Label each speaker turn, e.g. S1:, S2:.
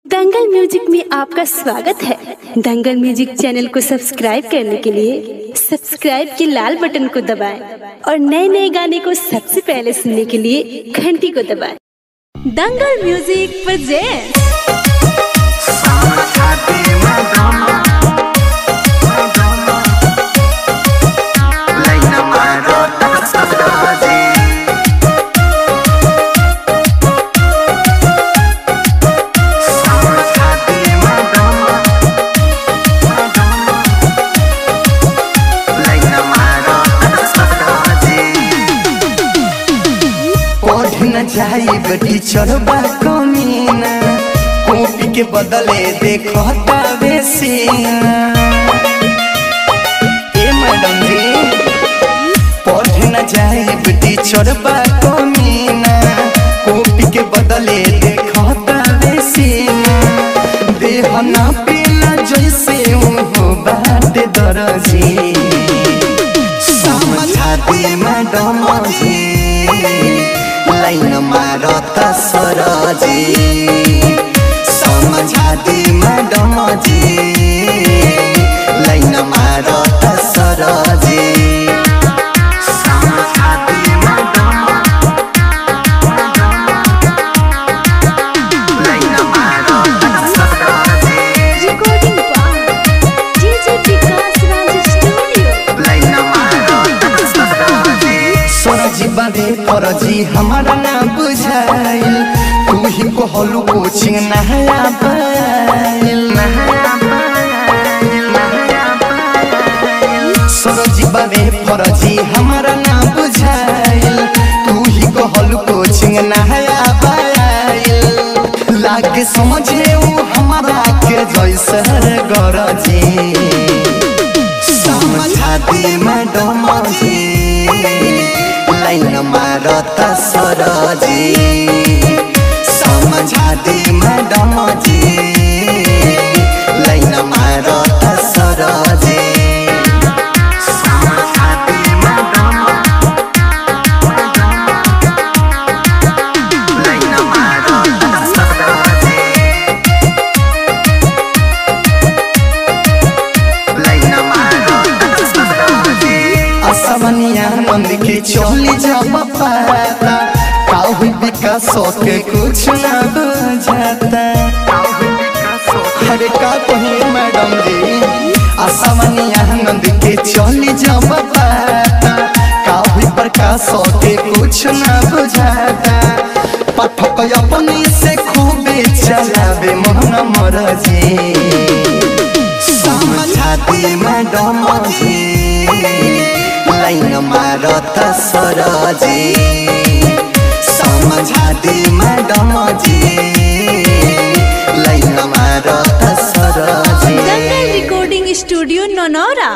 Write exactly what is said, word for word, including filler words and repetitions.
S1: दंगल music में आपका स्वागत है। दंगल म्यूजिक चैनल को सब्सक्राइब करने के लिए सब्सक्राइब के लाल बटन को दबाएं और नए नए गाने को सबसे पहले सुनने के लिए घंटी को दबाएं। दंगल म्यूजिक प्रेजेंट्स
S2: जाई बटी चढ़बा कमीना कॉपी के बदले देखो तावे सीना। ए मैडम जी पढ़ न जाई बटी चढ़बा कमीना कॉपी के बदले देखो तावे सीना। देह ना पीला जैसे हो बात दरजी समझा दे मैडम जी लाइन मारत सरजी समझा दे मैडम जी लाइन मारत सरजी समझा दे मैडम लाइन मारत सरजी
S1: recording by DJ Vikas Raj studio.
S2: Line मारत सरजी सरजी बादे फरजी हमारा ना बुझाइल तू ही कहलू कोचिंग नहाया पाइल सरजी बादे फरजी हमारा ना बुझाइल तू ही कहलू कोचिंग नहाया पाइल लागे समझे वो हमारा के जैसे गरजी समझा दे मैडम जी लाइन मारत सरजी समझा दे मैडम जी लाइन मारत सरजी समझा दे मैडम लाइन मारत सरजी लाइन मारत सरजी असवनिया नंद के चोली जब पाता काहू विकास के कुछ न बुझाता। हरे का कही मैडम जी असवनिया नंद के चोली जब पाता काहू प्रकाश के कुछ न बुझाता। पाठक अपने से खूबे चलावे मोहन मरजी समझा दे मैडम जी लाइन मारत सरजी समझा दे मैडम जी लाइन मारत सरजी।
S1: Dangal recording studio Naunaura.